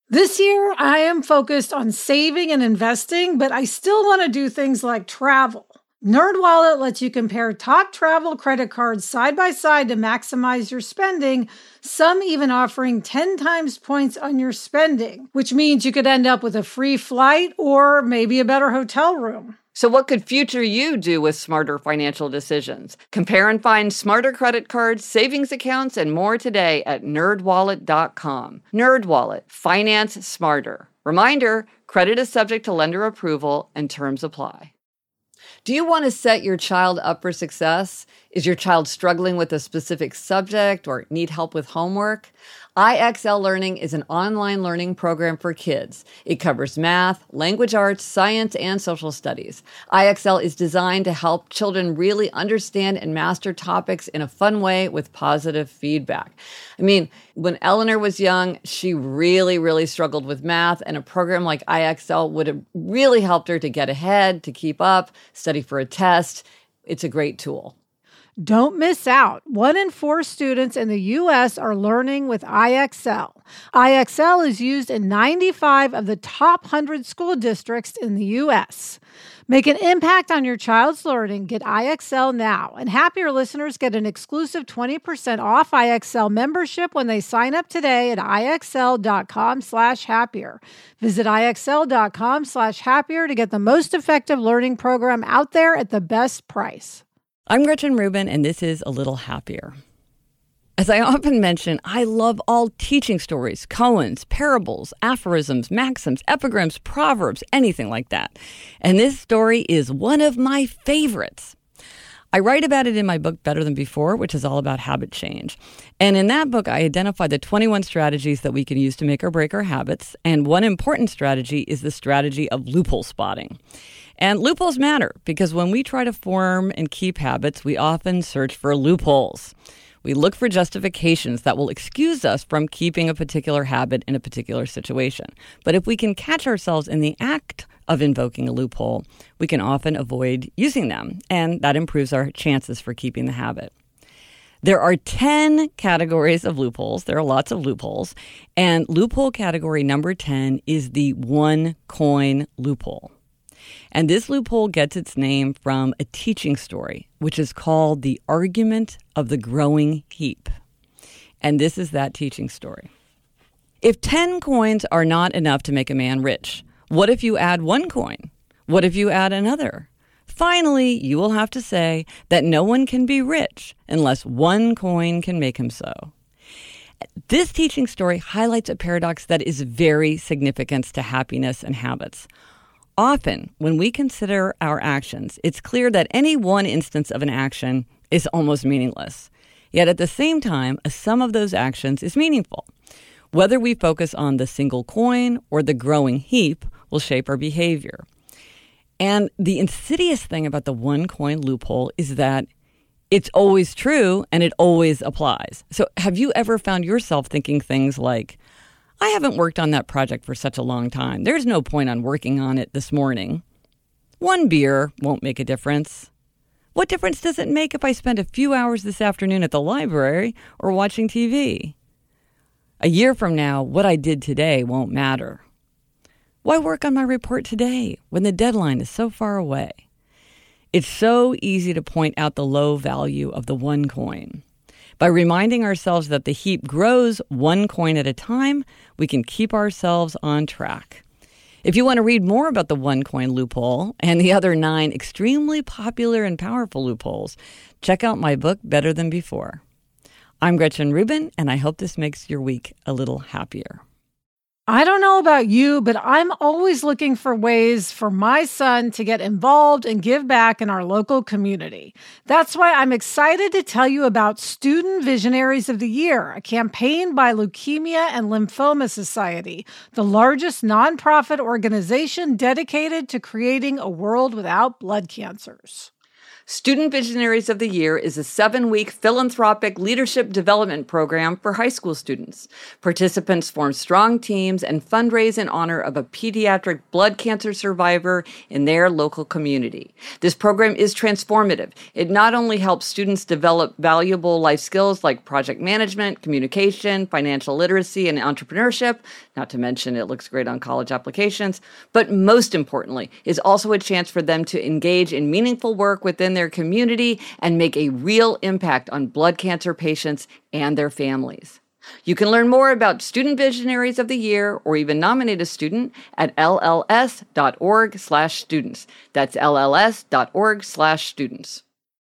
This year, I am focused on saving and investing, but I still want to do things like travel. NerdWallet lets you compare top travel credit cards side by side to maximize your spending, some even offering 10 times points on your spending, which means you could end up with a free flight or maybe a better hotel room. So what could future you do with smarter financial decisions? Compare and find smarter credit cards, savings accounts, and more today at nerdwallet.com. NerdWallet, finance smarter. Reminder, credit is subject to lender approval and terms apply. Do you want to set your child up for success? Is your child struggling with a specific subject or need help with homework? IXL Learning is an online learning program for kids. It covers math, language arts, science, and social studies. IXL is designed to help children really understand and master topics in a fun way with positive feedback. I mean, when Eleanor was young, she really struggled with math, and a program like IXL would have really helped her to get ahead, to keep up, study for a test. It's a great tool. Don't miss out. 1 in 4 students in the U.S. are learning with IXL. IXL is used in 95 of the top 100 school districts in the U.S. Make an impact on your child's learning. Get IXL now. And Happier listeners get an exclusive 20% off IXL membership when they sign up today at IXL.com/happier. Visit IXL.com/happier to get the most effective learning program out there at the best price. I'm Gretchen Rubin, and this is A Little Happier. As I often mention, I love all teaching stories, koans, parables, aphorisms, maxims, epigrams, proverbs, anything like that. And this story is one of my favorites. I write about it in my book, Better Than Before, which is all about habit change. And in that book, I identify the 21 strategies that we can use to make or break our habits. And one important strategy is the strategy of loophole spotting. And loopholes matter because when we try to form and keep habits, we often search for loopholes. We look for justifications that will excuse us from keeping a particular habit in a particular situation. But if we can catch ourselves in the act of invoking a loophole, we can often avoid using them, and that improves our chances for keeping the habit. There are 10 categories of loopholes. There are lots of loopholes. And loophole category number 10 is the one coin loophole. And this loophole gets its name from a teaching story, which is called The Argument of the Growing Heap. And this is that teaching story. If 10 coins are not enough to make a man rich, what if you add 1 coin? What if you add another? Finally, you will have to say that no one can be rich unless 1 coin can make him so. This teaching story highlights a paradox that is very significant to happiness and habits. Often, when we consider our actions, it's clear that any one instance of an action is almost meaningless. Yet at the same time, a sum of those actions is meaningful. Whether we focus on the single coin or the growing heap will shape our behavior. And the insidious thing about the one coin loophole is that it's always true and it always applies. So have you ever found yourself thinking things like, I haven't worked on that project for such a long time. There's no point on working on it this morning. 1 beer won't make a difference. What difference does it make if I spend a few hours this afternoon at the library or watching TV? A year from now, what I did today won't matter. Why work on my report today when the deadline is so far away? It's so easy to point out the low value of the one coin. By reminding ourselves that the heap grows 1 coin at a time, we can keep ourselves on track. If you want to read more about the one coin loophole and the other 9 extremely popular and powerful loopholes, check out my book, Better Than Before. I'm Gretchen Rubin, and I hope this makes your week a little happier. I don't know about you, but I'm always looking for ways for my son to get involved and give back in our local community. That's why I'm excited to tell you about Student Visionaries of the Year, a campaign by Leukemia and Lymphoma Society, the largest nonprofit organization dedicated to creating a world without blood cancers. Student Visionaries of the Year is a 7-week philanthropic leadership development program for high school students. Participants form strong teams and fundraise in honor of a pediatric blood cancer survivor in their local community. This program is transformative. It not only helps students develop valuable life skills like project management, communication, financial literacy, and entrepreneurship, not to mention it looks great on college applications, but most importantly, is also a chance for them to engage in meaningful work within their community and make a real impact on blood cancer patients and their families. You can learn more about Student Visionaries of the Year or even nominate a student at lls.org/students. That's lls.org/students.